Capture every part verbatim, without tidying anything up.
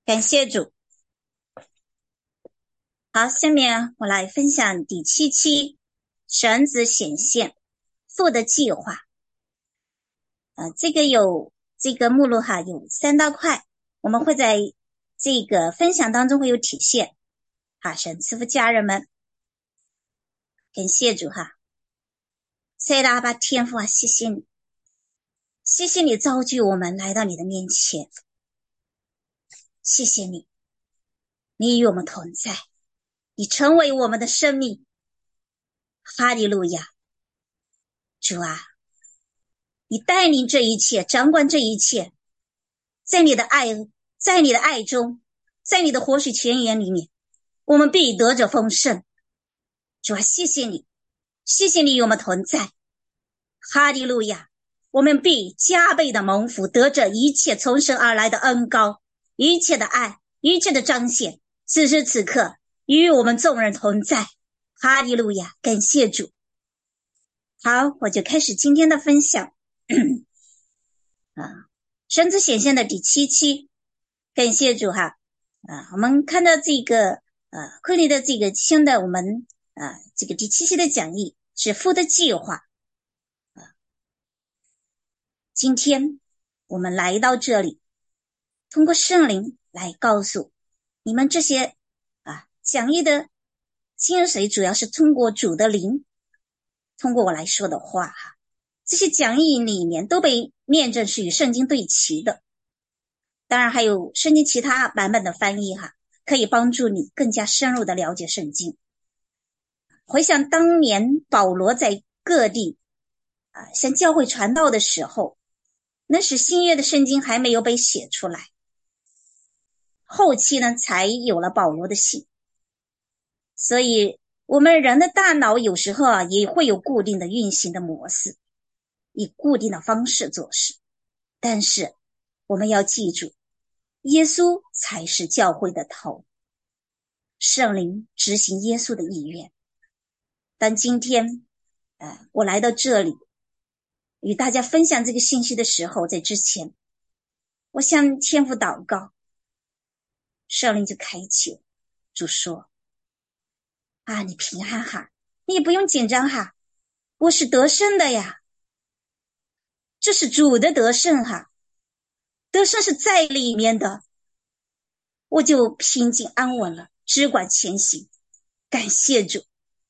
感谢主。好，下面我来分享第七期神子显现父的计划。呃，这个有这个目录哈，有三大块，我们会在这个分享当中会有体现。好，神赐福家人们，感谢主哈。塞拉巴天父啊，谢谢你，谢谢你召聚我们来到你的面前，谢谢你，你与我们同在，你成为我们的生命。哈利路亚，主啊，你带领这一切，掌管这一切，在你的爱，在你的爱中，在你的活水泉源里面，我们必得着丰盛。主啊，谢谢你，谢谢你与我们同在。哈利路亚，我们必加倍的蒙福，得着一切从神而来的恩膏，一切的爱，一切的彰显，此时此刻与我们众人同在。哈利路亚，感谢主。好，我就开始今天的分享。啊，神子显现的第七期，感谢主哈。啊，我们看到这个呃昆利的这个新的我们啊这个第七期的讲义是父的计划。啊，今天我们来到这里，通过圣灵来告诉你们这些啊讲义的精髓，主要是通过主的灵，通过我来说的话哈。这些讲义里面都被验证是与圣经对齐的，当然还有圣经其他版本的翻译哈，可以帮助你更加深入的了解圣经。回想当年保罗在各地啊向教会传道的时候，那时新约的圣经还没有被写出来，后期呢才有了保罗的信。所以我们人的大脑有时候啊也会有固定的运行的模式，以固定的方式做事，但是我们要记住，耶稣才是教会的头，圣灵执行耶稣的意愿。但今天呃，我来到这里与大家分享这个信息的时候，在之前我向天父祷告，圣灵就开启，主说啊，你平安哈，你也不用紧张哈，我是得胜的呀，这是主的得胜哈，得胜是在里面的，我就平静安稳了，只管前行。感谢主。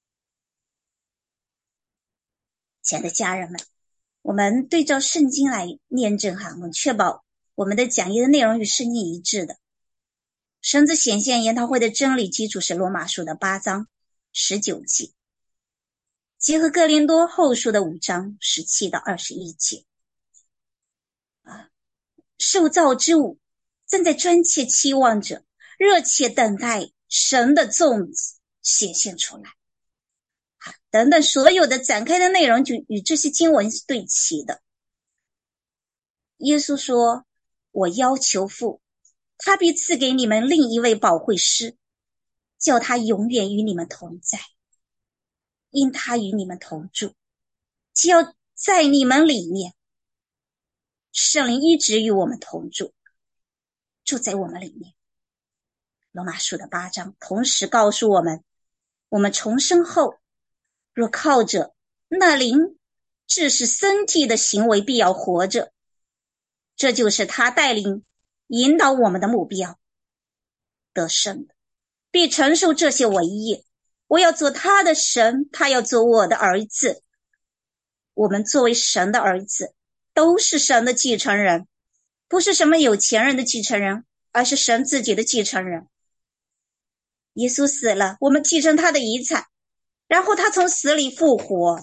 亲爱的家人们，我们对照圣经来验证哈，我们确保我们的讲义的内容与圣经一致的。神子显现研讨会的真理基础是罗马书的八章十九节，结合哥林多后书的五章十七到二十一节。啊，受造之物正在专切期望着，热切等待神的种子显现出来。等等，所有的展开的内容就与这些经文是对齐的。耶稣说，我要求父，他必赐给你们另一位保惠师，叫他永远与你们同在，因他与你们同住，只要在你们里面，圣灵一直与我们同住，住在我们里面。罗马书的八章同时告诉我们，我们重生后若靠着那灵致使身体的行为必要活着，这就是他带领引导我们的目标。得胜的必承受这些为业，我要做他的神，他要做我的儿子。我们作为神的儿子，都是神的继承人，不是什么有钱人的继承人，而是神自己的继承人。耶稣死了，我们继承他的遗产，然后他从死里复活，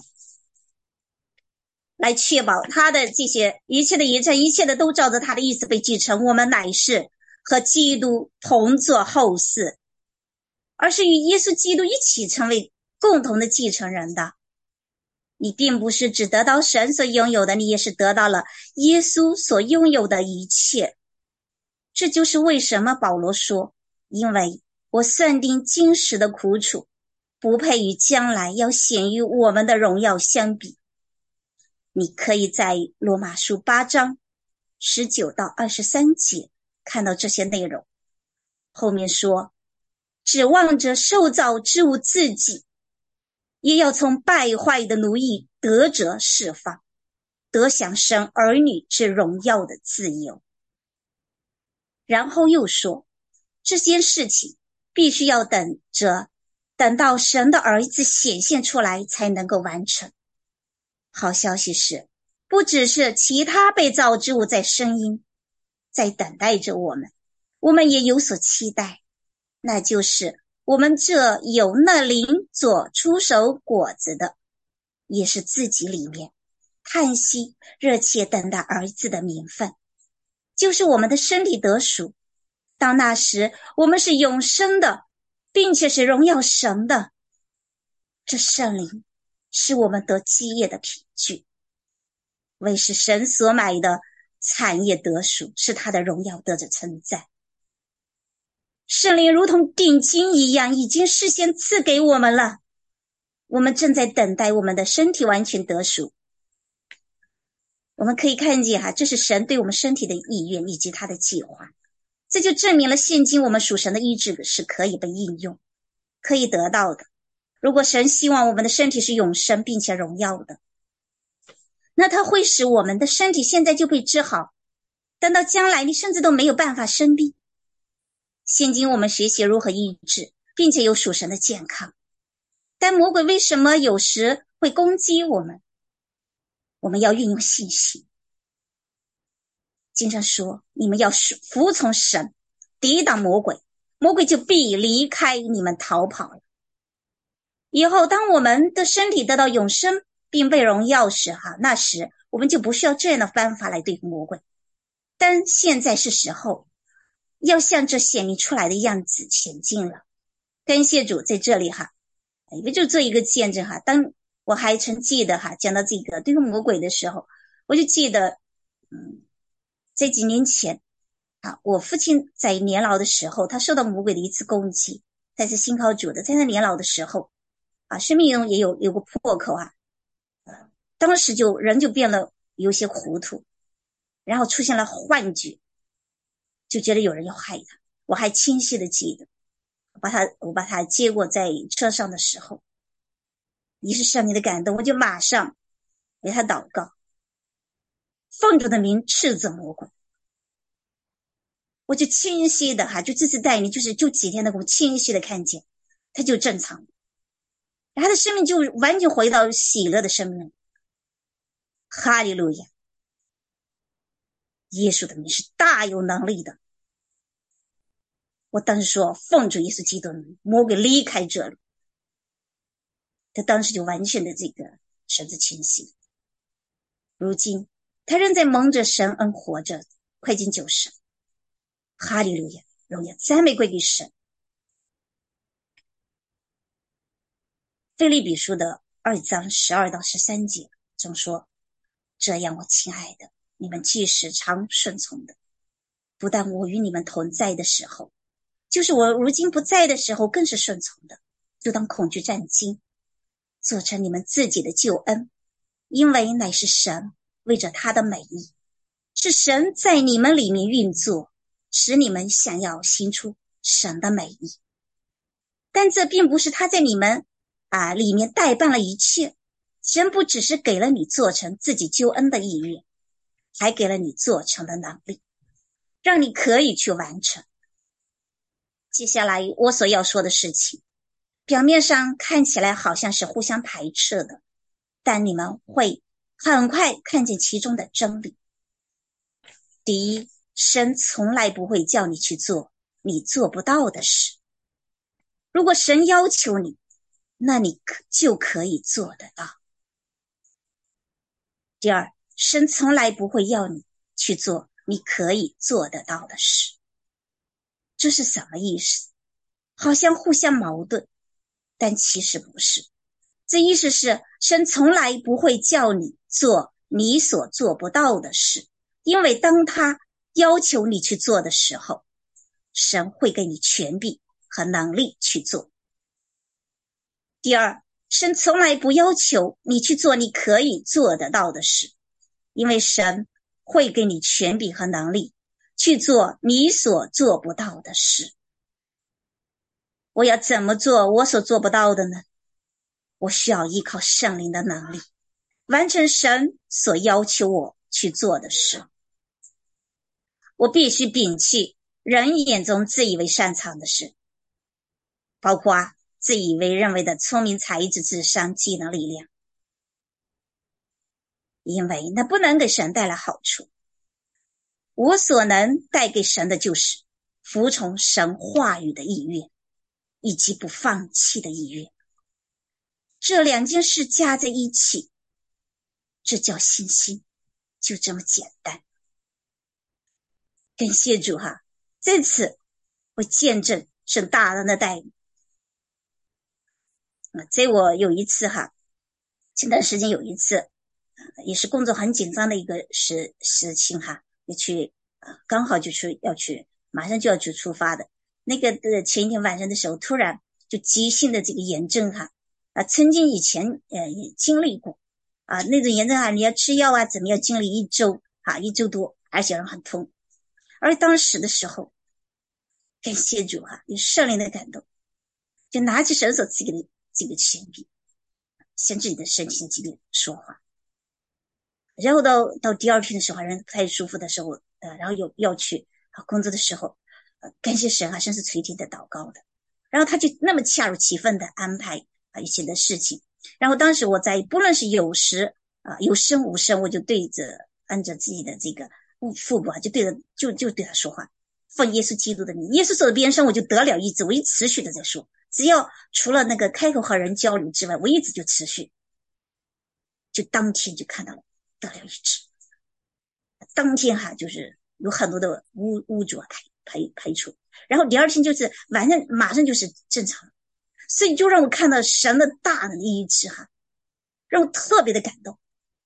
来确保他的这些一切的遗产，一切的都照着他的意思被继承。我们乃是和基督同作后嗣，而是与耶稣基督一起成为共同的继承人的。你并不是只得到神所拥有的，你也是得到了耶稣所拥有的一切。这就是为什么保罗说，因为我算定今时的苦楚，不配与将来要显于我们的荣耀相比。你可以在罗马书八章十九到二十三节看到这些内容。 后面说，指望着受造之物自己，也要从败坏的奴役得着释放，得享神儿女之荣耀的自由。然后又说，这件事情必须要等着等到神的儿子显现出来才能够完成。好消息是，不只是其他被造之物在声音，在等待着我们，我们也有所期待，那就是我们这有那灵做出手果子的，也是自己里面叹息热切等待儿子的名分，就是我们的身体得赎。到那时，我们是永生的，并且是荣耀神的。这圣灵是我们得基业的凭据，为是神所买的产业得赎，是他的荣耀得着称赞。圣灵如同定金一样，已经事先赐给我们了，我们正在等待我们的身体完全得赎。我们可以看见哈，这是神对我们身体的意愿以及他的计划，这就证明了现今我们属神的医治是可以被应用，可以得到的。如果神希望我们的身体是永生并且荣耀的，那他会使我们的身体现在就被治好，等到将来你甚至都没有办法生病。现今我们学习如何医治，并且有属神的健康，但魔鬼为什么有时会攻击我们？我们要运用信心。经上说，你们要服从神，抵挡魔鬼，魔鬼就必离开你们逃跑了。以后当我们的身体得到永生并被荣耀时哈，那时我们就不需要这样的方法来对付魔鬼。但现在是时候要向这显明出来的样子前进了。感谢主，在这里哈，也就做一个见证哈。当我还曾记得哈，讲到这个对付魔鬼的时候，我就记得嗯，在几年前啊，我父亲在年老的时候，他受到魔鬼的一次攻击，他是信靠主的，在他年老的时候啊，生命中也有有个破口啊，呃，当时就人就变了有些糊涂，然后出现了幻觉，就觉得有人要害他。我还清晰的记得，我把他我把他接过在车上的时候，一是圣灵的感动，我就马上为他祷告，奉主的名斥责魔鬼。我就清晰的哈，就这次带领就是就几天的我清晰的看见他就正常了，然后他的生命就完全回到喜乐的生命。哈利路亚，耶稣的名是大有能力的。我当时说奉主耶稣基督的名，魔鬼离开这里。他当时就完全的这个神志清晰。如今他仍在蒙着神恩活着，快近九十。哈利路亚，荣耀赞美归给神。腓立比书的二章十二到十三节中说，这样我亲爱的，你们既是常顺从的，不但我与你们同在的时候，就是我如今不在的时候更是顺从的，就当恐惧战惊，做成你们自己的救恩，因为乃是神为着他的美意，是神在你们里面运作，使你们想要行出神的美意。但这并不是他在你们啊里面代办了一切，神不只是给了你做成自己救恩的意愿，还给了你做成的能力，让你可以去完成。接下来我所要说的事情，表面上看起来好像是互相排斥的，但你们会很快看见其中的真理。第一，神从来不会叫你去做你做不到的事。如果神要求你，那你就可以做得到。第二，神从来不会要你去做你可以做得到的事。这是什么意思？好像互相矛盾，但其实不是。这意思是神从来不会叫你做你所做不到的事，因为当他要求你去做的时候，神会给你权柄和能力去做。第二，神从来不要求你去做你可以做得到的事，因为神会给你权柄和能力去做你所做不到的事。 我要怎么做我所做不到的呢？我需要依靠圣灵的能力，完成神所要求我去做的事。我必须摒弃人眼中自以为擅长的事，包括啊自以为认为的聪明才智、智商、技能、力量，因为那不能给神带来好处。我所能带给神的就是服从神话语的意愿，以及不放弃的意愿。这两件事加在一起，这叫信心，就这么简单。感谢主哈，这次我见证神大人的带领。在我有一次哈，前段时间有一次，也是工作很紧张的一个事事情哈，也去刚好就去要去，马上就要去出发的。那个的前一天晚上的时候，突然就急性的这个炎症哈，啊，曾经以前呃也经历过啊，那种炎症哈，你要吃药啊，怎么样经历一周啊，一周多，而且很痛。而当时的时候，感谢主哈，有圣灵的感动，就拿起神所赐给的这个铅笔，向自己的身体的疾病说话。然后到到第二天的时候，人不太舒服的时候，呃，然后有要去啊工作的时候，呃，感谢神啊，神是垂听的祷告的。然后他就那么恰如其分的安排啊一些的事情。然后当时我在不论是有时啊有声无声，我就对着按着自己的这个腹部啊，就对着就就对他说话，奉耶稣基督的名，耶稣走的边上我就得了医治，我一持续的在说，只要除了那个开口和人交流之外，我一直就持续，就当天就看到了得了医治。当天哈就是有很多的污污浊排排排除，然后第二天就是晚上马上就是正常，所以就让我看到神的大能医治哈，让我特别的感动。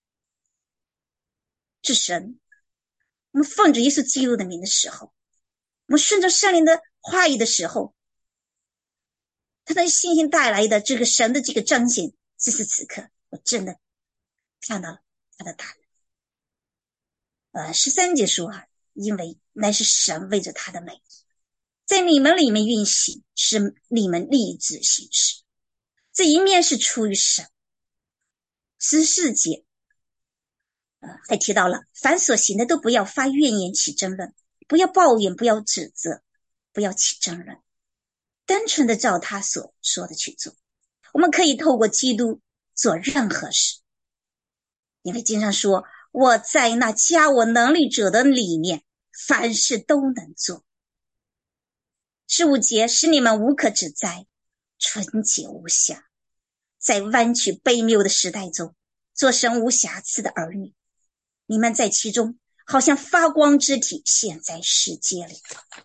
是神，我们奉着耶稣基督的名的时候，我们顺着圣灵的话语的时候，他的信心带来的这个神的这个彰显，此时此刻我真的看到了他的大能。呃，十三节说啊，因为乃是神为着他的美意，在你们里面运行，使你们立志行事。这一面是出于神。十四节，呃，还提到了，凡所行的都不要发怨言起争论，不要抱怨，不要指责，不要起争论，单纯的照他所说的去做。我们可以透过基督做任何事，因为经常说，我在那加我能力者的里面，凡事都能做。十五节，使你们无可指摘，纯洁无瑕，在弯曲卑谬的时代中，做神无瑕疵的儿女。你们在其中，好像发光之体现在世界里。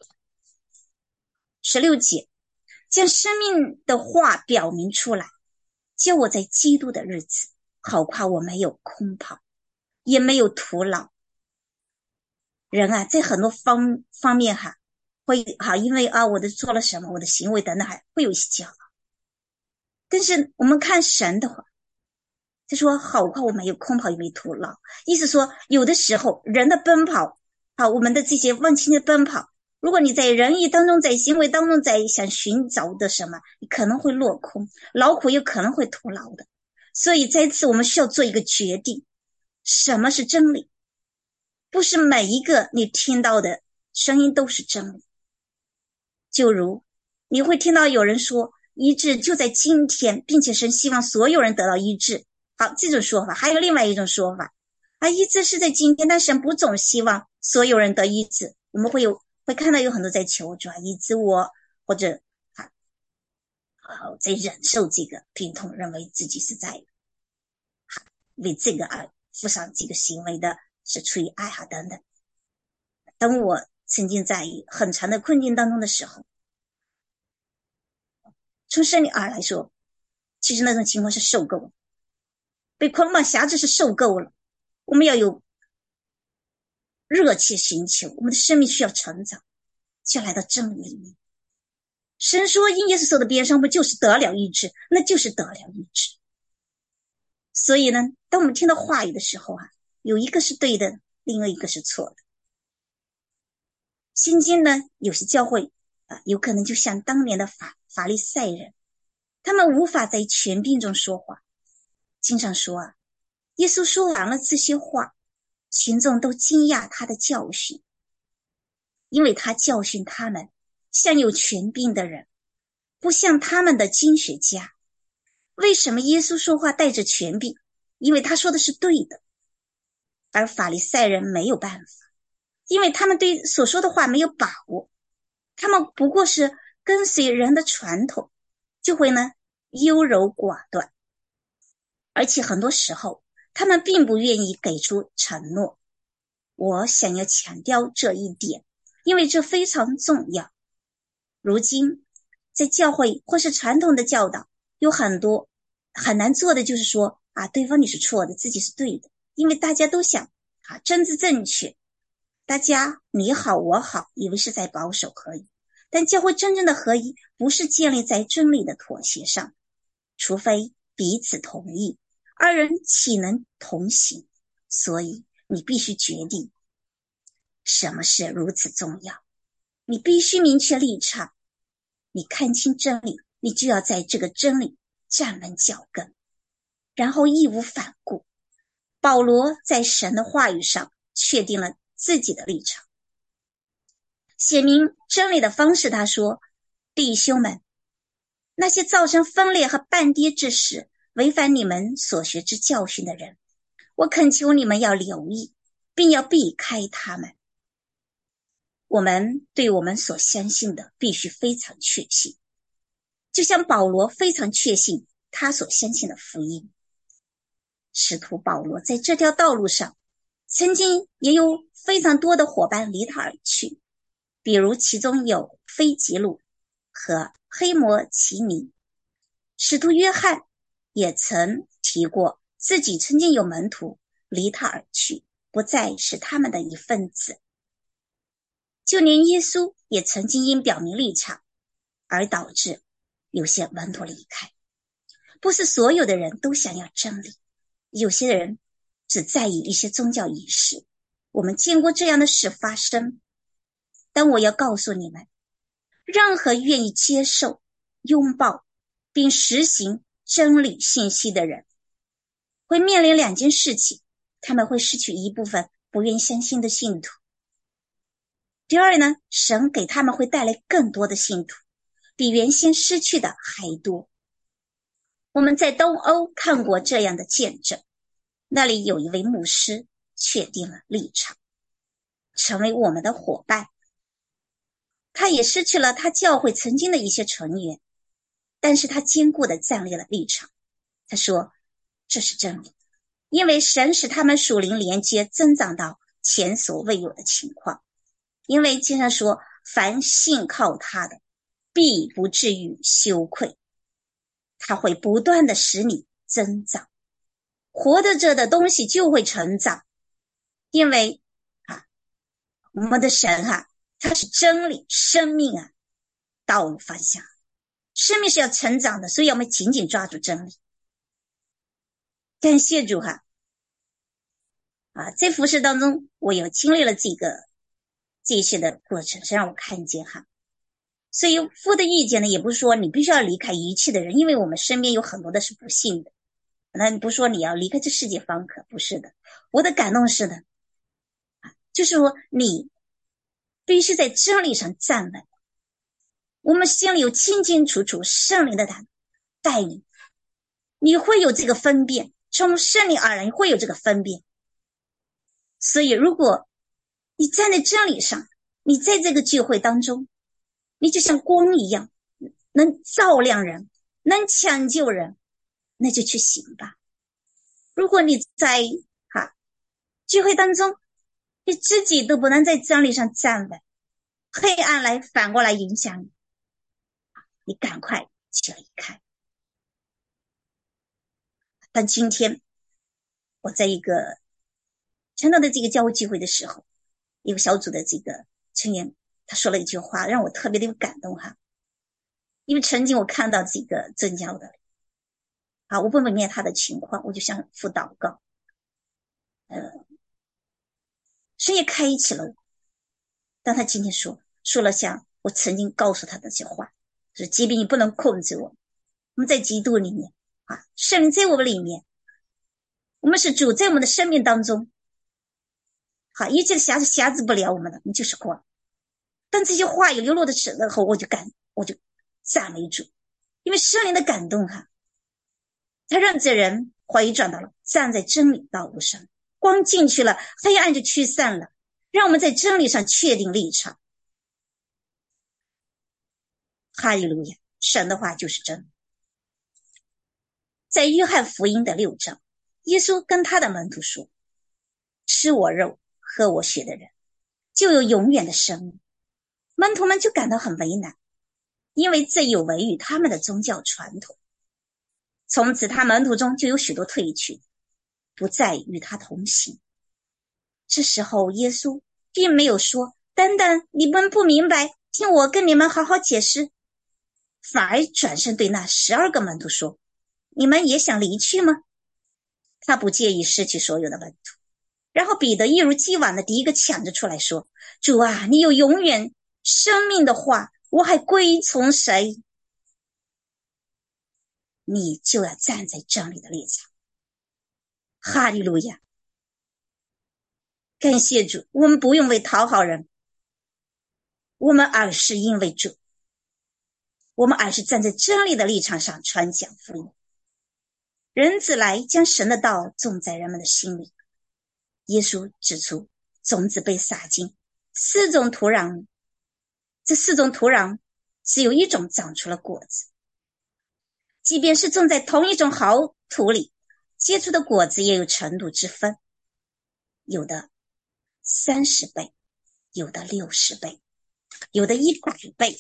十六节，将生命的话表明出来，叫我在基督的日子，好夸我没有空跑，也没有徒劳。人啊，在很多方方面哈，会哈，因为啊，我的做了什么，我的行为等等，还会有一些骄傲。但是我们看神的话，他说好夸我没有空跑，也没徒劳。意思说，有的时候人的奔跑啊，我们的这些忘情的奔跑，如果你在仁义当中，在行为当中，在想寻找的什么，你可能会落空，劳苦也可能会徒劳的。所以在此我们需要做一个决定，什么是真理？不是每一个你听到的声音都是真理。就如你会听到有人说医治就在今天，并且神希望所有人得到医治。好，这种说法。还有另外一种说法啊，医治是在今天，但神不总希望所有人得医治。我们会有会看到有很多在求主啊医治我，或者啊啊在忍受这个病痛，认为自己是在啊为这个而负上这个行为的是出于爱哈等等。当我曾经在很长的困境当中的时候，从生理而来说，其实那种情况是受够了，被捆绑辖制是受够了。我们要有热切寻求，我们的生命需要成长，需要来到真理里面。神说因耶稣受的鞭伤，不就是得了医治，那就是得了医治。所以呢，当我们听到话语的时候啊，有一个是对的，另外一个是错的。现今呢，有些教会啊，有可能就像当年的法法利赛人，他们无法在权柄中说话。经常说啊，耶稣说完了这些话，群众都惊讶他的教训，因为他教训他们像有权柄的人，不像他们的经学家。为什么耶稣说话带着权柄？因为他说的是对的，而法利赛人没有办法，因为他们对所说的话没有把握，他们不过是跟随人的传统，就会呢优柔寡断，而且很多时候他们并不愿意给出承诺。我想要强调这一点，因为这非常重要。如今在教会或是传统的教导，有很多很难做的就是说啊，对方你是错的，自己是对的，因为大家都想啊政治正确，大家你好我好，以为是在保守合一。但教会真正的合一不是建立在真理的妥协上，除非彼此同意，二人岂能同行？所以你必须决定什么是如此重要，你必须明确立场，你看清真理，你就要在这个真理站稳脚跟，然后义无反顾。保罗在神的话语上确定了自己的立场，写明真理的方式。他说，弟兄们，那些造成分裂和半跌之事，违反你们所学之教训的人，我恳求你们要留意，并要避开他们。我们对我们所相信的必须非常确信，就像保罗非常确信他所相信的福音。使徒保罗在这条道路上曾经也有非常多的伙伴离他而去，比如其中有腓吉路和黑摩奇尼。使徒约翰也曾提过自己曾经有门徒离他而去，不再是他们的一份子。就连耶稣也曾经因表明立场而导致有些门徒离开。不是所有的人都想要真理，有些人只在意一些宗教仪式，我们见过这样的事发生。但我要告诉你们，任何愿意接受、拥抱并实行真理信息的人，会面临两件事情，他们会失去一部分不愿相信的信徒。第二呢，神给他们会带来更多的信徒，比原先失去的还多。我们在东欧看过这样的见证，那里有一位牧师确定了立场，成为我们的伙伴。他也失去了他教会曾经的一些成员，但是他坚固地站立了立场。他说，这是真理，因为神使他们属灵连接增长到前所未有的情况。因为经常说，凡信靠他的，必不至于羞愧。他会不断地使你增长，活得着的东西就会成长。因为啊，我们的神啊，他是真理、生命啊，道路方向。生命是要成长的，所以我们紧紧抓住真理。感谢主哈！啊，在服事当中，我有经历了这个这些的过程，是让我看见哈。所以父的意见呢，也不是说你必须要离开一切的人，因为我们身边有很多的是不信的。那不是说你要离开这世界方可，不是的。我的感动是的，就是说你必须在真理上站稳。我们心里有清清楚楚圣灵的带领，你会有这个分辨，从圣灵而来，你会有这个分辨。所以如果你站在真理上，你在这个聚会当中，你就像光一样，能照亮人，能抢救人，那就去行吧。如果你在哈聚会当中，你自己都不能在真理上站稳，黑暗来反过来影响你，你赶快去离开。但今天我在一个传道的这个教会聚会的时候，一个小组的这个成员他说了一句话，让我特别的有感动哈。因为曾经我看到这个正教的啊，我不明白他的情况，我就向父祷告，呃，神也开启了我。但他今天说说了像我曾经告诉他那些话，说即便你不能控制我，我们在基督里面啊，圣灵在我们里面，我们是主在我们的生命当中，好，一切的瑕疵瑕疵不了我们的，我们就是光。当这些话语流落的时候，我就感我就赞美主，因为圣灵的感动哈、啊，他让这人怀疑转到了站在真理道路上，光进去了，黑暗就驱散了，让我们在真理上确定立场。哈利路亚，神的话就是真。在约翰福音的六章，耶稣跟他的门徒说，吃我肉喝我血的人就有永远的生命。门徒们就感到很为难，因为这有违于他们的宗教传统。从此他门徒中就有许多退去，不再与他同行。这时候耶稣并没有说，等等，你们不明白，听我跟你们好好解释，反而转身对那十二个门徒说，你们也想离去吗？他不介意失去所有的门徒。然后彼得一如既往的第一个抢着出来说，主啊，你有永远生命的话，我还归从谁？你就要站在真理的立场。哈利路亚，感谢主，我们不用为讨好人，我们而是因为主，我们而是站在真理的立场上传讲福音。人子来将神的道种在人们的心里。耶稣指出，种子被撒进四种土壤，这四种土壤只有一种长出了果子。即便是种在同一种好土里，结出的果子也有程度之分，有的三十倍，有的六十倍，有的一百倍。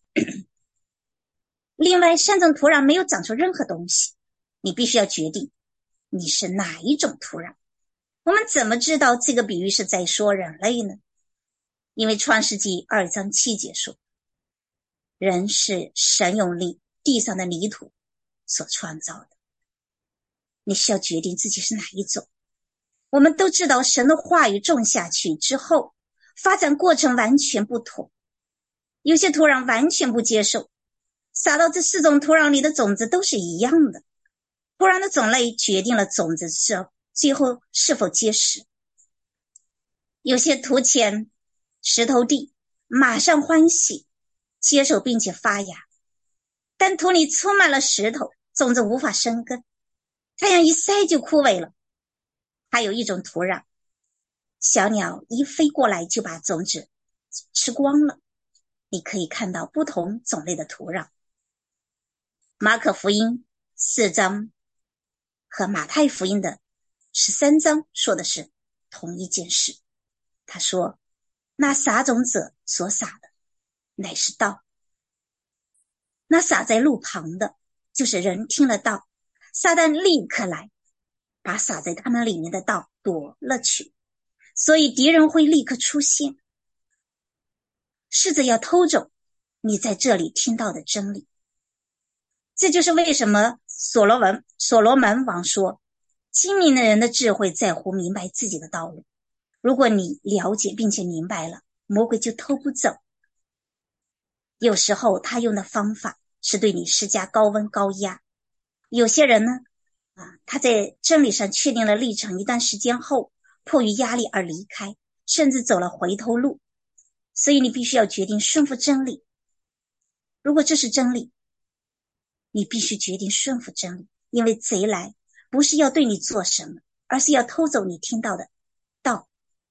另外三种土壤没有长出任何东西，你必须要决定你是哪一种土壤。我们怎么知道这个比喻是在说人类呢？因为创世纪二章七节说，人是神用力地上的泥土所创造的。你需要决定自己是哪一种。我们都知道神的话语种下去之后，发展过程完全不同。有些土壤完全不接受，撒到这四种土壤里的种子都是一样的。土壤的种类决定了种子是最后是否结实。有些土浅石头地马上欢喜接受并且发芽，但土里充满了石头，种子无法生根，太阳一晒就枯萎了。还有一种土壤，小鸟一飞过来就把种子吃光了。你可以看到不同种类的土壤。马可福音四章和马太福音的十三章说的是同一件事。他说，那撒种者所撒的乃是道，那撒在路旁的就是人听了道，撒旦立刻来把撒在他们里面的道夺了去，所以敌人会立刻出现，试着要偷走你在这里听到的真理。这就是为什么所罗门所罗门王说，精明的人的智慧在乎明白自己的道路。如果你了解并且明白了，魔鬼就偷不走。有时候他用的方法是对你施加高温高压。有些人呢啊，他在真理上确定了立场，一段时间后迫于压力而离开，甚至走了回头路。所以你必须要决定顺服真理。如果这是真理，你必须决定顺服真理，因为贼来不是要对你做什么，而是要偷走你听到的道。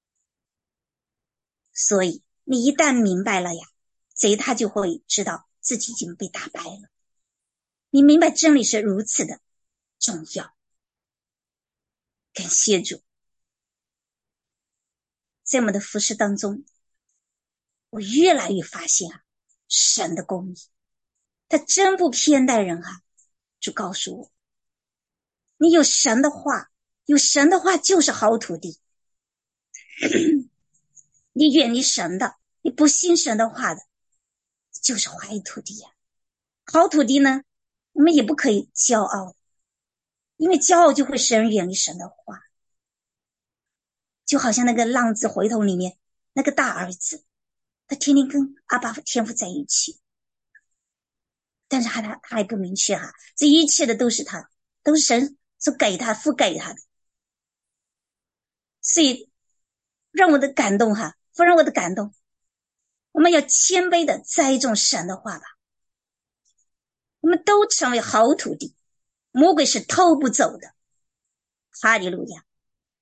所以你一旦明白了呀，贼他就会知道自己已经被打败了。你明白真理是如此的重要。感谢主。在我们的服事当中，我越来越发现啊，神的公义他真不偏待人啊。主告诉我，你有神的话，有神的话就是好土地。你远离神的，你不信神的话的，就是坏土地呀、啊。好土地呢，我们也不可以骄傲，因为骄傲就会使人远离神的话。就好像那个浪子回头里面那个大儿子， 他天天跟阿爸天父在一起，但是他他他还不明确哈，这一切的都是他，都是神所给他覆盖他的。所以让我的感动哈，不让我的感动，我们要谦卑的栽种神的话吧。我们都成为好土地，魔鬼是偷不走的。哈利路亚。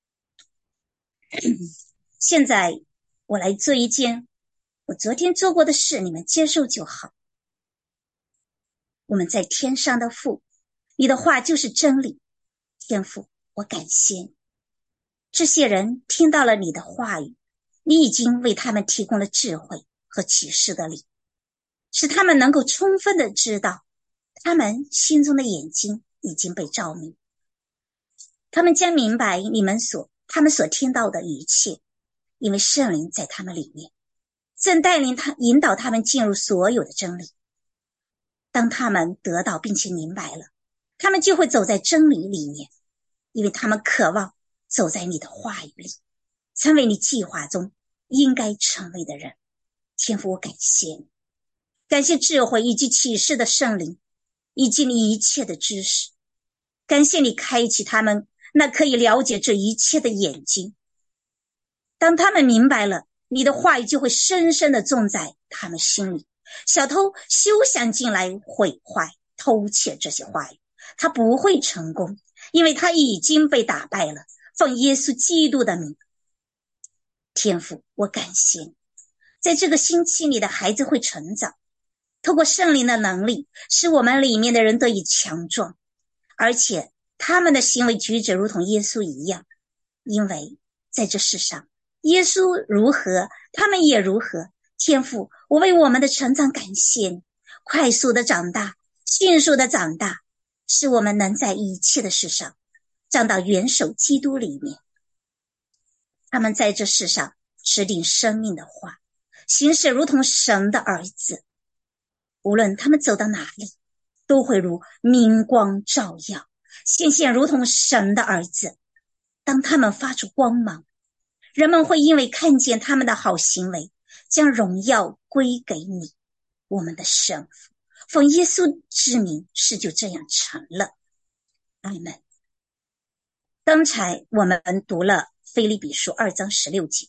现在我来做一件我昨天做过的事，你们接受就好。我们在天上的父，你的话就是真理。天父，我感谢你，这些人听到了你的话语，你已经为他们提供了智慧和启示的力，使他们能够充分的知道他们心中的眼睛已经被照明，他们将明白你们所他们所听到的一切，因为圣灵在他们里面正带领他引导他们进入所有的真理。当他们得到并且明白了，他们就会走在真理里面，因为他们渴望走在你的话语里，成为你计划中应该成为的人。天父，我感谢你，感谢智慧以及启示的圣灵，以及你一切的知识，感谢你开启他们那可以了解这一切的眼睛。当他们明白了，你的话语就会深深地种在他们心里，小偷休想进来毁坏偷窃这些话语，他不会成功，因为他已经被打败了。奉耶稣基督的名，天父，我感谢你，在这个星期你的孩子会成长，透过圣灵的能力，使我们里面的人得以强壮，而且他们的行为举止如同耶稣一样，因为在这世上耶稣如何他们也如何。天父，我为我们的成长感谢你，快速的长大，迅速的长大，使我们能在一切的事上长到元首基督里面。他们在这世上持定生命的话，行事如同神的儿子，无论他们走到哪里，都会如明光照耀，显现如同神的儿子。当他们发出光芒，人们会因为看见他们的好行为，将荣耀归给你，我们的神父。奉耶稣之名，事就这样成了。阿们。刚才我们读了腓立比书二章十六节，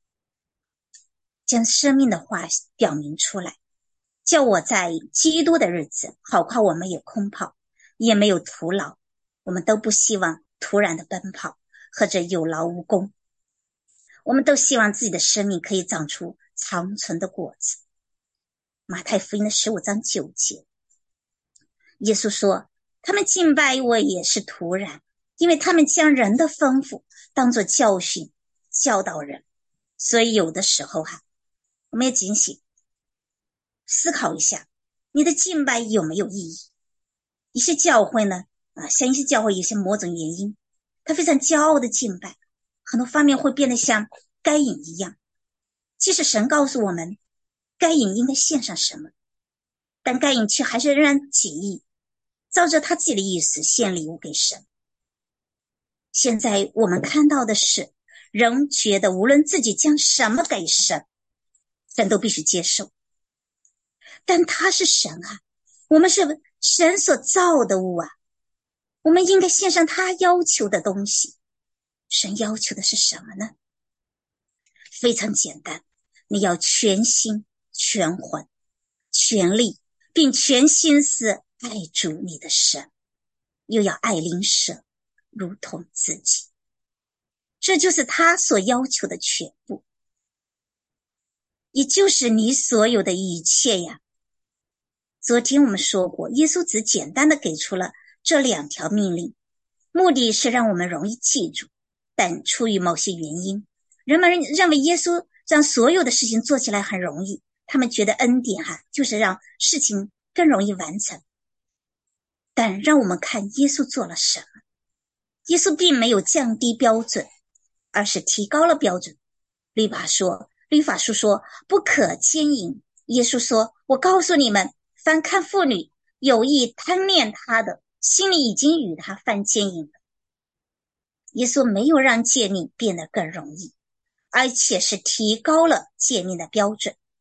将生命的话表明出来，叫我在基督的日子好夸我们有空跑，也没有徒劳。我们都不希望突然的奔跑或者有劳无功，我们都希望自己的生命可以长出长存的果子。马太福音的十五章九节，耶稣说，他们敬拜我也是徒然，因为他们将人的吩咐当作教训教导人。所以有的时候哈、啊，我们要警醒思考一下，你的敬拜有没有意义？一些教会呢啊，像一些教会有些某种原因，他非常骄傲的敬拜，很多方面会变得像该隐一样。其实神告诉我们，该隐应该献上什么，但该隐却还是仍然己意，照着他自己的意思献礼物给神。现在我们看到的是，人觉得无论自己将什么给神，神都必须接受。但他是神啊，我们是神所造的物啊，我们应该献上他要求的东西。神要求的是什么呢？非常简单，你要全心全魂全力并全心思爱主你的神，又要爱邻舍如同自己，这就是他所要求的全部，也就是你所有的一切呀。昨天我们说过，耶稣只简单的给出了这两条命令，目的是让我们容易记住，但出于某些原因，人们认为耶稣让所有的事情做起来很容易，他们觉得恩典哈、啊，就是让事情更容易完成。但让我们看耶稣做了什么。耶稣并没有降低标准，而是提高了标准。律法说，律法书说不可奸淫，耶稣说，我告诉你们，凡看妇女有意贪恋她的，心里已经与她犯奸淫了。耶稣没有让诫命变得更容易，而且是提高了诫命的标准。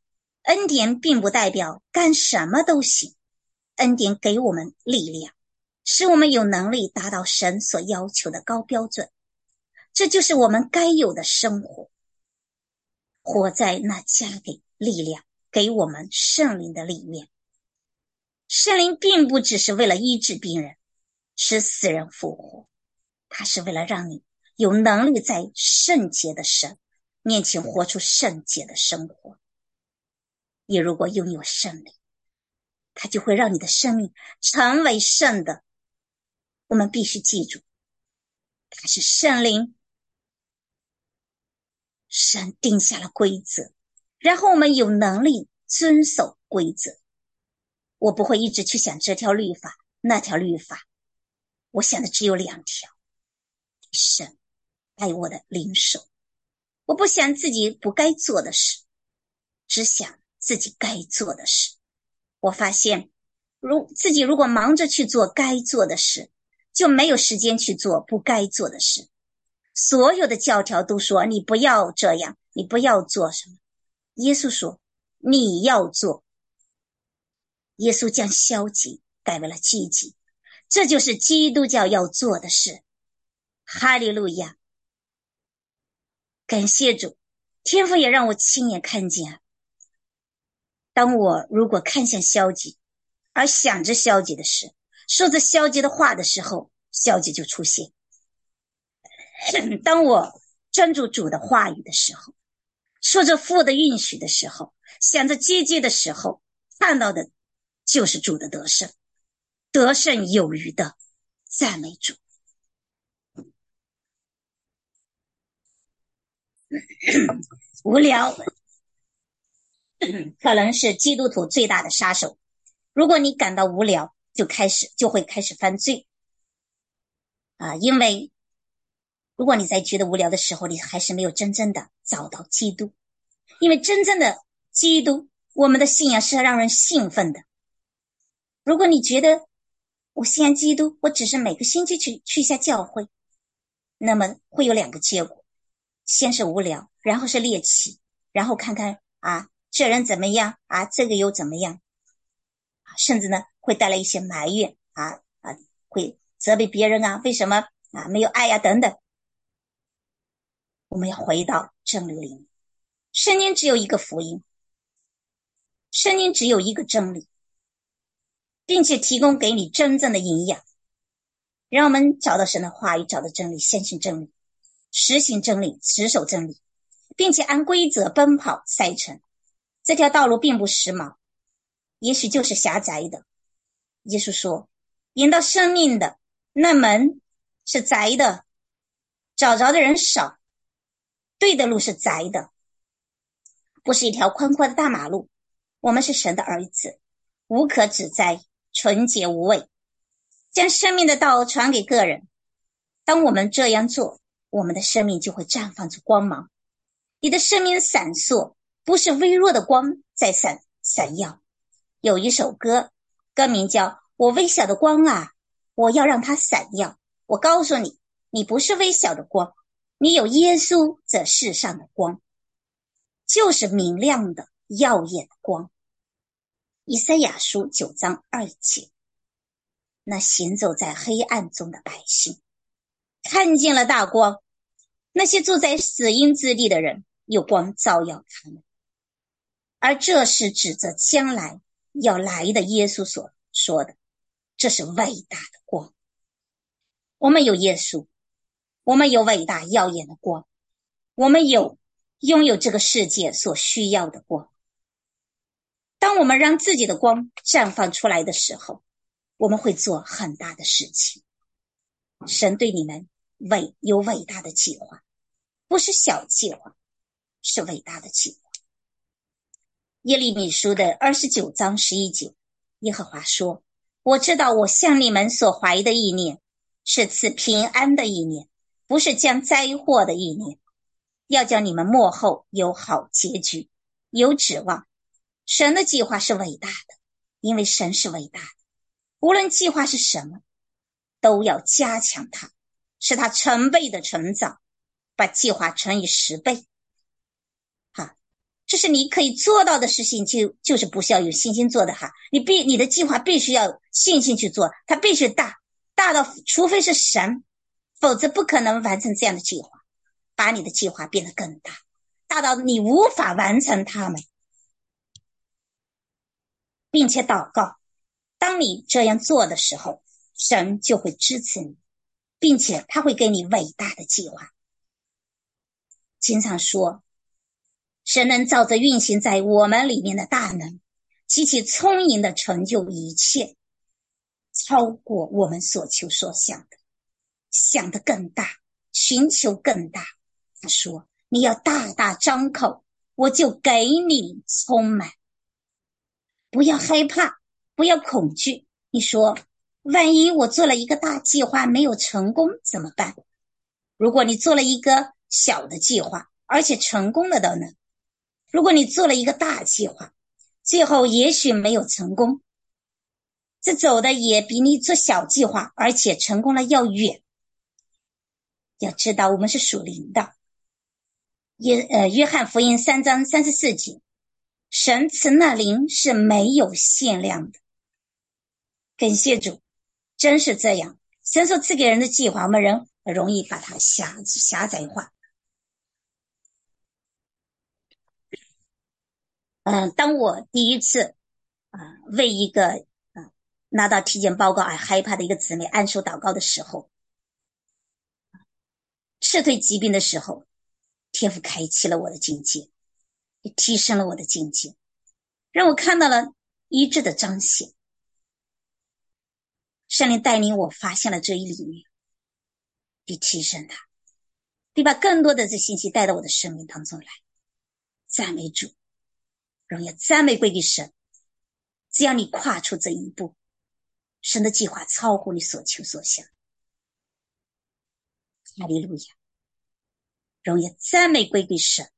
恩典并不代表干什么都行，恩典给我们力量，使我们有能力达到神所要求的高标准，这就是我们该有的生活，活在那加给力量给我们圣灵的里面。圣灵并不只是为了医治病人，使死人复活，它是为了让你有能力在圣洁的神面前活出圣洁的生活。你如果拥有圣灵，它就会让你的生命成为圣的。我们必须记住，它是圣灵，神定下了规则，然后我们有能力遵守规则。我不会一直去想这条律法那条律法，我想的只有两条：神爱我的灵手，我不想自己不该做的事，只想自己该做的事。我发现如自己如果忙着去做该做的事，就没有时间去做不该做的事。所有的教条都说你不要这样，你不要做什么，耶稣说你要做。耶稣将消极改为了积极，这就是基督教要做的事。哈利路亚，感谢主，天父也让我亲眼看见，当我如果看向消极，而想着消极的事，说着消极的话的时候，消极就出现。当我专注主的话语的时候，说着父的允许的时候，想着积极的时候，看到的就是主的得胜，得胜有余的赞美主。无聊可能是基督徒最大的杀手。如果你感到无聊，就开始就会开始犯罪啊！因为如果你在觉得无聊的时候，你还是没有真正的找到基督。因为真正的基督，我们的信仰是让人兴奋的。如果你觉得我信仰基督，我只是每个星期去去一下教会，那么会有两个结果：先是无聊，然后是猎奇，然后看看啊这人怎么样啊，这个又怎么样，甚至呢会带来一些埋怨啊啊，会责备别人啊，为什么啊没有爱呀、啊、等等。我们要回到真理里面，圣经只有一个福音，圣经只有一个真理，并且提供给你真正的营养。让我们找到神的话语，找到真理，相信真理，实行真理，持守真理，并且按规则奔跑赛程。这条道路并不时髦，也许就是狭窄的。耶稣说，引到生命的那门是窄的，找着的人少，对的路是窄的，不是一条宽阔的大马路。我们是神的儿子，无可指摘，纯洁无畏，将生命的道传给个人。当我们这样做，我们的生命就会绽放出光芒。你的生命闪烁，不是微弱的光在闪闪耀。有一首歌，歌名叫我微小的光啊，我要让它闪耀。我告诉你，你不是微小的光，你有耶稣这世上的光，就是明亮的耀眼的光。以赛亚书九章二节，那行走在黑暗中的百姓看见了大光，那些住在死荫之地的人有光照耀他们。而这是指着将来要来的耶稣所说的，这是伟大的光。我们有耶稣，我们有伟大耀眼的光，我们有拥有这个世界所需要的光。当我们让自己的光绽放出来的时候，我们会做很大的事情。神对你们伟有伟大的计划，不是小计划，是伟大的计划。耶利米书的二十九章十一节，耶和华说，我知道我向你们所怀的意念是赐平安的意念，不是将灾祸的意念，要叫你们末后有好结局，有指望。神的计划是伟大的，因为神是伟大的，无论计划是什么，都要加强它，使它成倍的成长，把计划乘以十倍。好， 这是你可以做到的事情，就就是不需要有信心做的哈。你必你的计划必须要信心去做，它必须大，大到除非是神，否则不可能完成这样的计划，把你的计划变得更大，大到你无法完成它们，并且祷告。当你这样做的时候，神就会支持你，并且他会给你伟大的计划。经常说，神能照着运行在我们里面的大能，极其聪颖的成就一切，超过我们所求所想的，想得更大，寻求更大。他说，你要大大张口，我就给你充满。不要害怕，不要恐惧。你说，万一我做了一个大计划没有成功怎么办？如果你做了一个小的计划，而且成功了的呢？如果你做了一个大计划，最后也许没有成功，这走的也比你做小计划而且成功了要远。要知道我们是属灵的。约呃约翰福音三章三十四节，神赐那灵是没有限量的。感谢主，真是这样。神所赐给人的计划，我们人容易把它狭狭窄化。嗯、呃，当我第一次啊、呃、为一个啊、呃、拿到体检报告而害怕的一个姊妹按手祷告的时候，撤退疾病的时候，天父开启了我的境界，也提升了我的境界，让我看到了医治的彰显。圣灵带领我发现了这一里面，并提升它，并把更多的这信息带到我的生命当中来。赞美主，荣耀赞美归给神。只要你跨出这一步，神的计划超乎你所求所想。哈利路亚，荣耀赞美归给神。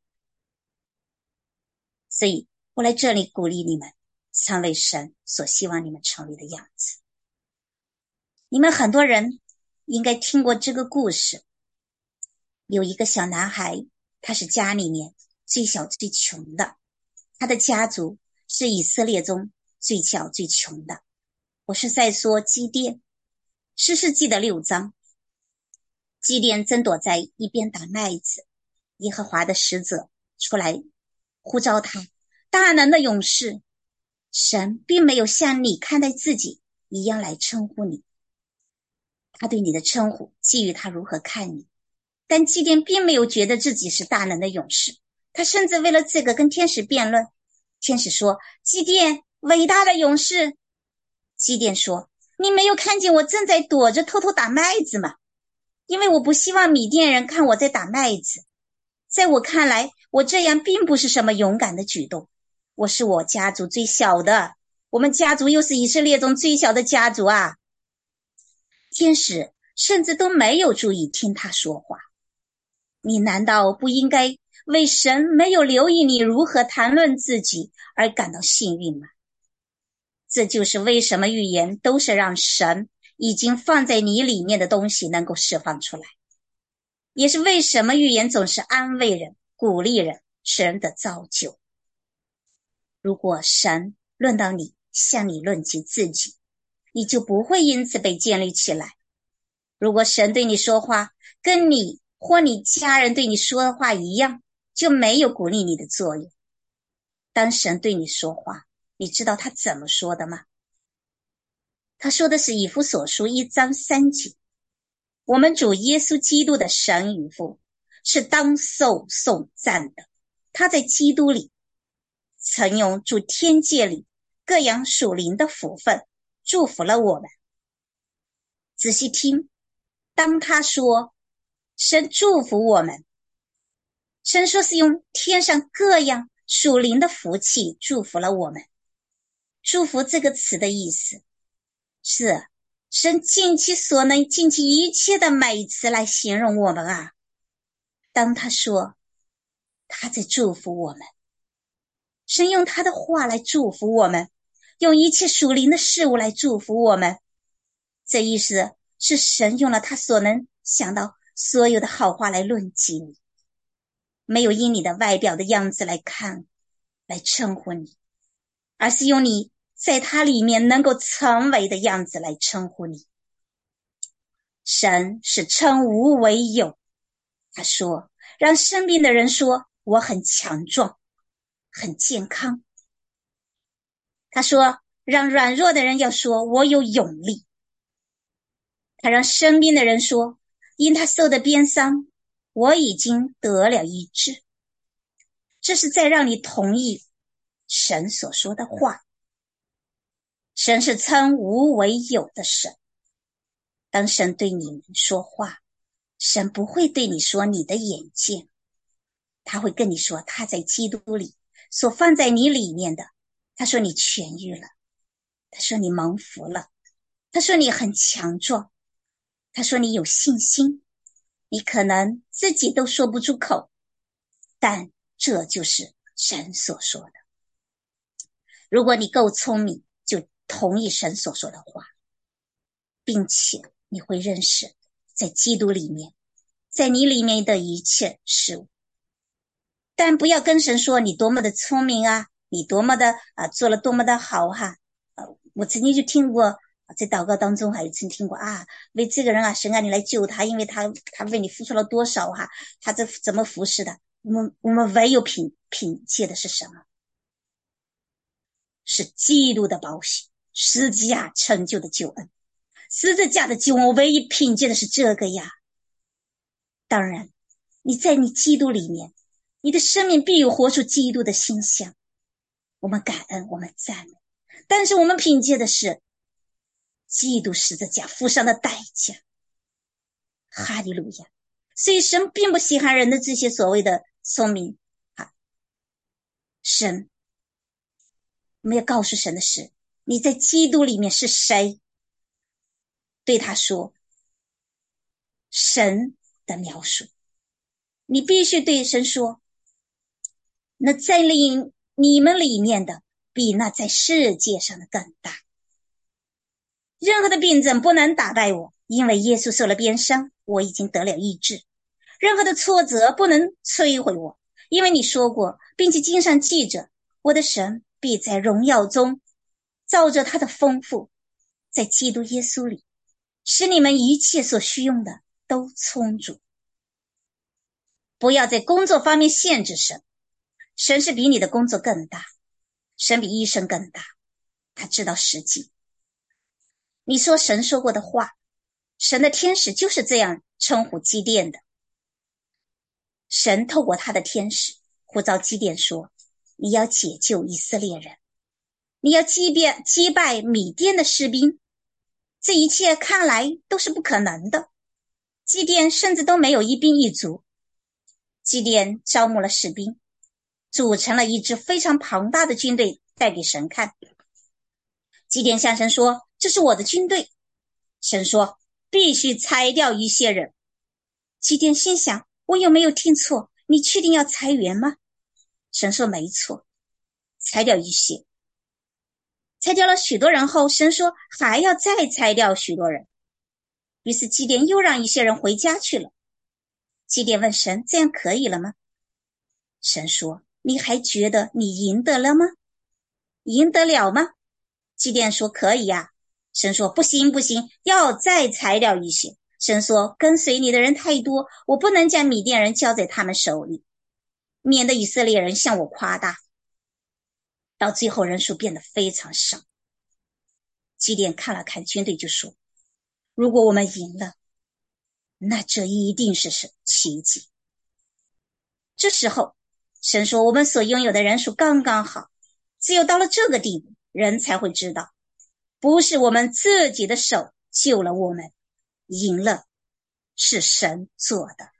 所以我来这里鼓励你们，成为神所希望你们成为的样子。你们很多人应该听过这个故事，有一个小男孩，他是家里面最小最穷的，他的家族是以色列中最小最穷的。我是在说基甸，士师记的六章。基甸正躲在一边打麦子，耶和华的使者出来呼召他，大能的勇士。神并没有像你看待自己一样来称呼你，他对你的称呼基于他如何看你。但基甸并没有觉得自己是大能的勇士，他甚至为了这个跟天使辩论。天使说，基甸，伟大的勇士。基甸说，你没有看见我正在躲着偷偷打麦子吗？因为我不希望米甸人看我在打麦子。在我看来，我这样并不是什么勇敢的举动。我是我家族最小的，我们家族又是以色列中最小的家族啊。天使甚至都没有注意听他说话。你难道不应该为神没有留意你如何谈论自己而感到幸运吗？这就是为什么预言都是让神已经放在你里面的东西能够释放出来，也是为什么预言总是安慰人、鼓励人、使人的造就。如果神论到你，向你论及自己，你就不会因此被建立起来。如果神对你说话跟你或你家人对你说的话一样，就没有鼓励你的作用。当神对你说话，你知道他怎么说的吗？他说的是以弗所书一章三节，我们主耶稣基督的神与父是当受颂赞的，他在基督里曾用主天界里各样属灵的福分祝福了我们。仔细听，当他说神祝福我们，神说是用天上各样属灵的福气祝福了我们。祝福这个词的意思是神尽其所能，尽其一切的美词来形容我们啊。当他说他在祝福我们，神用他的话来祝福我们，用一切属灵的事物来祝福我们。这意思是神用了他所能想到所有的好话来论及你，没有因你的外表的样子来看来称呼你，而是用你在他里面能够成为的样子来称呼你。神是称无为有，他说让生病的人说我很强壮很健康，他说让软弱的人要说我有勇力，他让生病的人说因他受的鞭伤我已经得了医治。这是在让你同意神所说的话。神是称无为有的神，当神对你们说话，神不会对你说你的眼见，他会跟你说他在基督里所放在你里面的。他说你痊愈了，他说你蒙福了，他说你很强壮，他说你有信心，你可能自己都说不出口，但这就是神所说的。如果你够聪明，就同意神所说的话，并且你会认识在基督里面，在你里面的一切事物。但不要跟神说你多么的聪明啊，你多么的啊做了多么的好哈、啊。我曾经就听过，在祷告当中还有曾听过啊，为这个人啊，神啊你来救他，因为他他为你付出了多少哈、啊，他这怎么服侍的。我们我们唯有凭凭借的是什么？是基督的宝血，十字架成就的救恩。十字架的救恩唯一凭借的是这个呀。当然你在你基督里面，你的生命必有活出基督的馨香。我们感恩，我们赞美，但是我们凭借的是基督十字架付上的代价。哈利路亚。所以神并不稀罕人的这些所谓的聪明啊，神我们要告诉神的是，你在基督里面是谁？对他说神的描述，你必须对神说，那在里你们里面的比那在世界上的更大。任何的病症不能打败我，因为耶稣受了鞭伤，我已经得了医治。任何的挫折不能摧毁我，因为你说过，并且经上记着，我的神必在荣耀中照着他的丰富，在基督耶稣里使你们一切所需用的都充足。不要在工作方面限制神，神是比你的工作更大，神比医生更大，他知道实际。你说神说过的话，神的天使就是这样称呼基甸的。神透过他的天使呼召基甸说，你要解救以色列人，你要击败击败米甸的士兵。这一切看来都是不可能的，基甸甚至都没有一兵一卒。基甸招募了士兵，组成了一支非常庞大的军队带给神看。基甸向神说，这是我的军队。神说必须裁掉一些人。基甸心想，我有没有听错？你确定要裁员吗？神说没错，裁掉一些。裁掉了许多人后，神说还要再裁掉许多人。于是基甸又让一些人回家去了。基甸问神，这样可以了吗？神说，你还觉得你赢得了吗？赢得了吗？基甸说可以呀、啊。神说不行不行，要再裁掉一些。神说跟随你的人太多，我不能将米甸人交在他们手里，免得以色列人向我夸大。到最后人数变得非常少。基甸看了看军队就说，如果我们赢了，那这一定是奇迹。这时候神说，我们所拥有的人数刚刚好，只有到了这个地步，人才会知道不是我们自己的手救了我们，赢了是神做的。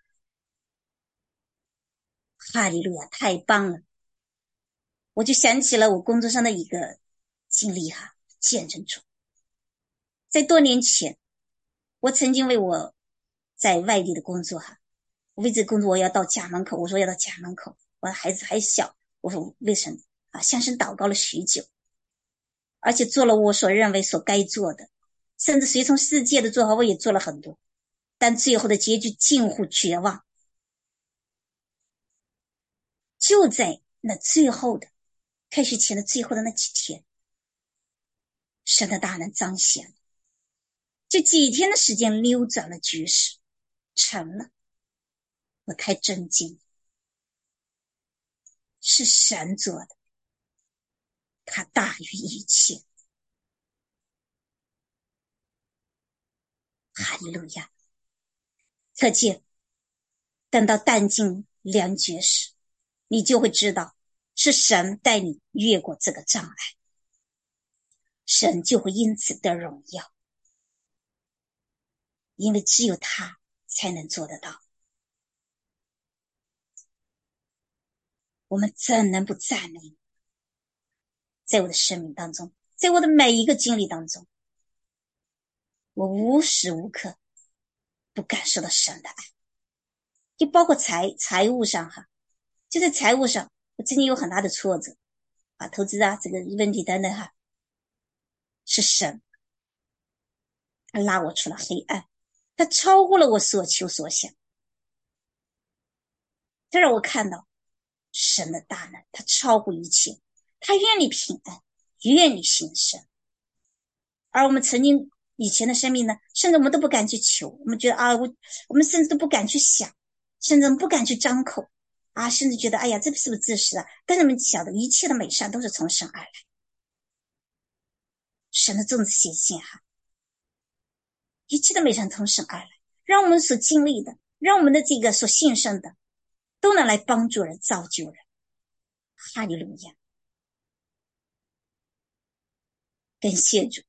哈利路亚，太棒了。我就想起了我工作上的一个经历哈，见证主。在多年前，我曾经为我在外地的工作哈，为这工作我要到家门口，我说要到家门口，我的孩子还小，我说为什么啊？向神祷告了许久，而且做了我所认为所该做的，甚至随从世界的做法我也做了很多，但最后的结局近乎绝望。就在那最后的开学前的最后的那几天，神的大能彰显，这几天的时间扭转了局势，成了。我太震惊，是神做的，他大于一切。哈利路亚！可见等到弹尽粮绝时，你就会知道是神带你越过这个障碍，神就会因此得荣耀，因为只有他才能做得到。我们怎能不赞美？在我的生命当中，在我的每一个经历当中，我无时无刻不感受到神的爱，就包括财财务上哈，就在财务上，我曾经有很大的挫折啊，投资啊这个问题等等哈，是神，他拉我出了黑暗，他超过了我所求所想，他让我看到神的大能，他超乎一切，他愿你平安，愿你兴盛。而我们曾经以前的生命呢，甚至我们都不敢去求，我们觉得啊，我我们甚至都不敢去想，甚至不敢去张口啊，甚至觉得哎呀，这是不是自私啊？但是我们晓得一切的美善都是从神而来，神的种子显现哈，一切的美善从神而来，让我们所经历的，让我们的这个所献上的，都能来帮助人、造就人。哈利路亚！感谢主。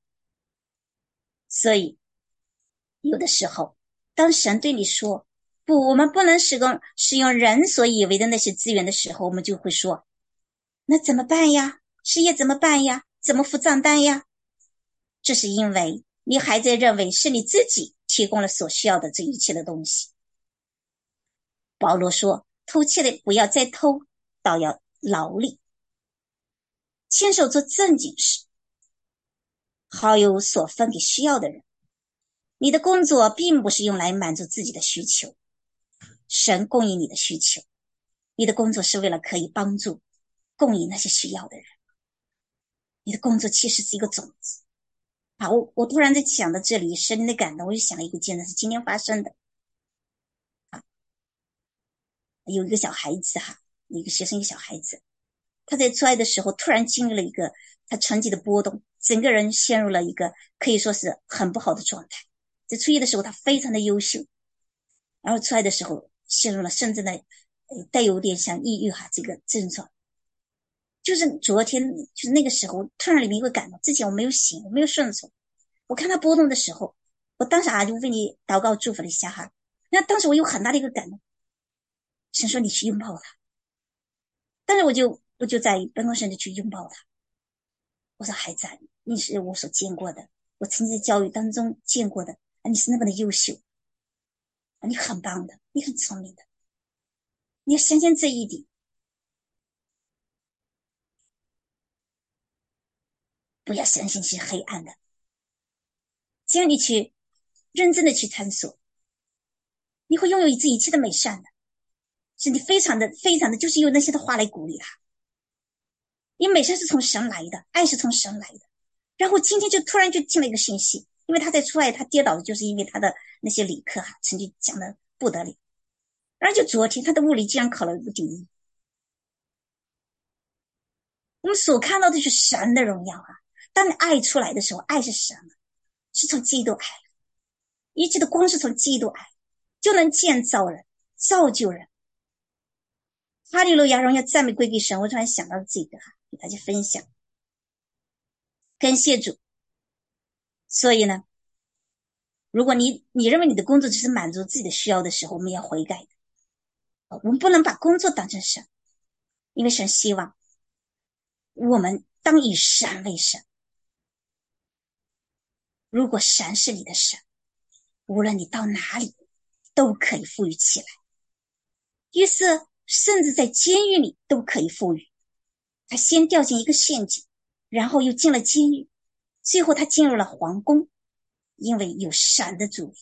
所以有的时候当神对你说不，我们不能使用使用人所以为的那些资源的时候，我们就会说那怎么办呀？事业怎么办呀？怎么付账单呀？这是因为你还在认为是你自己提供了所需要的这一切的东西。保罗说偷窃的不要再偷，倒要劳力，亲手做正经事，好有所分给需要的人。你的工作并不是用来满足自己的需求，神供应你的需求，你的工作是为了可以帮助供应那些需要的人。你的工作其实是一个种子啊！我我突然在想到这里，神的感动，我就想了一个见证，是今天发生的啊。有一个小孩子哈，一个学生，一个小孩子，他在初二的时候突然经历了一个他成绩的波动，整个人陷入了一个可以说是很不好的状态。在初一的时候他非常的优秀，然后初二的时候陷入了甚至呢带有点像抑郁哈这个症状。就是昨天就是那个时候突然里面一个感动，之前我没有醒，我没有顺从，我看他波动的时候，我当时啊就为你祷告祝福了一下哈。那当时我有很大的一个感动，神说你去拥抱他，但是我就我就在办公室里去拥抱他，我说孩子啊，你是我所见过的，我曾经在教育当中见过的啊，你是那么的优秀啊，你很棒的，你很聪明的，你要相信这一点，不要相信是黑暗的，只要你去认真的去探索，你会拥有这一切的美善的，是你非常的非常的就是用那些的话来鼓励他。因为美善是从神来的，爱是从神来的。然后今天就突然就进了一个信息，因为他在初二他跌倒的就是因为他的那些理科哈成绩讲的不得了，然后就昨天他的物理竟然考了一个第一。我们所看到的是神的荣耀啊！当你爱出来的时候，爱是神，是从基督爱，一切的光是从基督爱，就能建造人，造就人。哈利路亚，荣耀赞美归给神。我突然想到这个哈，给大家分享，感谢主。所以呢，如果你你认为你的工作只是满足自己的需要的时候，我们要悔改的。我们不能把工作当成神，因为神希望我们当以神为神。如果神是你的神，无论你到哪里都可以富裕起来。于是甚至在监狱里都可以富裕。他先掉进一个陷阱，然后又进了监狱，最后他进入了皇宫，因为有神的祝福。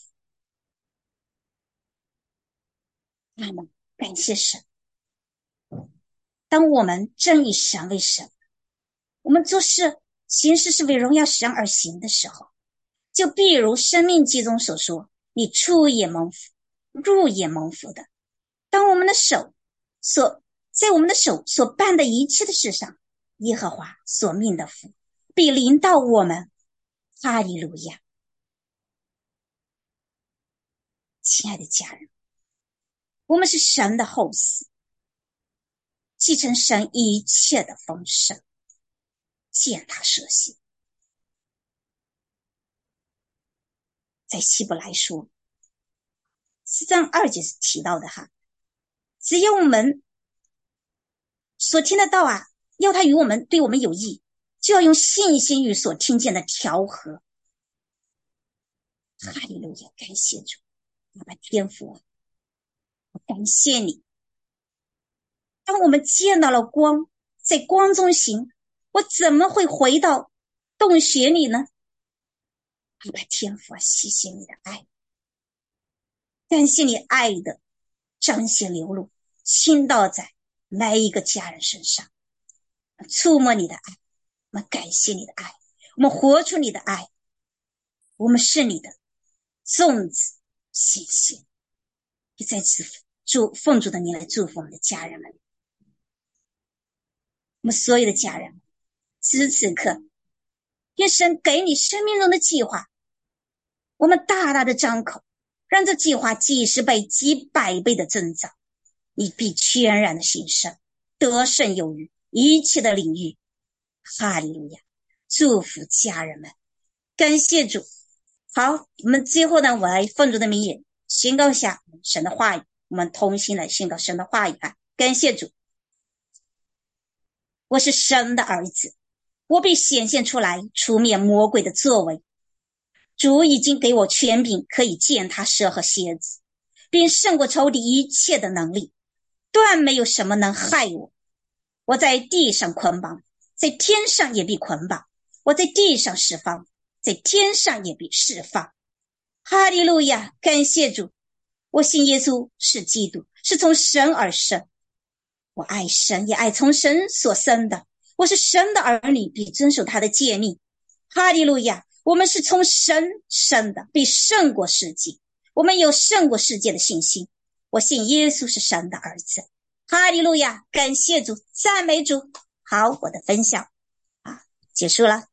那么感谢神， 当我们真以神为神，我们做事行事是为荣耀神而行的时候，就譬如申命记中所说，你出也蒙福，入也蒙福的。当我们的手所在我们的手所办的一切的事上，耶和华所命的福必临到我们。哈利路亚！亲爱的家人，我们是神的后嗣，继承神一切的丰盛，见他舍血。在希伯来书四章二节是提到的哈，只要我们所听得到啊，要他与我们对我们有益，就要用信心与所听见的调和。哈利路亚！感谢主，阿爸天父啊，我感谢你。当我们见到了光，在光中行，我怎么会回到洞穴里呢？阿爸天父啊，谢谢你的爱，感谢你爱的彰显流露，倾倒在每一个家人身上，触摸你的爱，我们感谢你的爱，我们活出你的爱，我们是你的粽子。谢谢，也在此祝奉主的名来祝福我们的家人们，我们所有的家人们，此时此刻，愿神给你生命中的计划，我们大大的张口，让这计划几十倍几百倍的增长，你必全然的兴盛，得胜有余一切的领域。哈利路亚！祝福家人们，感谢主。好，我们最后呢，我来奉主的名也宣告一下神的话语，我们同心来宣告神的话语啊！感谢主，我是神的儿子，我必显现出来，除灭魔鬼的作为。主已经给我权柄，可以践踏蛇和蝎子，并胜过仇敌一切的能力，断没有什么能害我。我在地上捆绑，在天上也必捆绑；我在地上释放，在天上也必释放。哈利路亚！感谢主，我信耶稣是基督，是从神而生。我爱神，也爱从神所生的。我是神的儿女，必遵守他的诫命。哈利路亚！我们是从神生的，必胜过世界。我们有胜过世界的信心。我信耶稣是神的儿子。哈利路亚！感谢主，赞美主。好，我的分享啊结束了。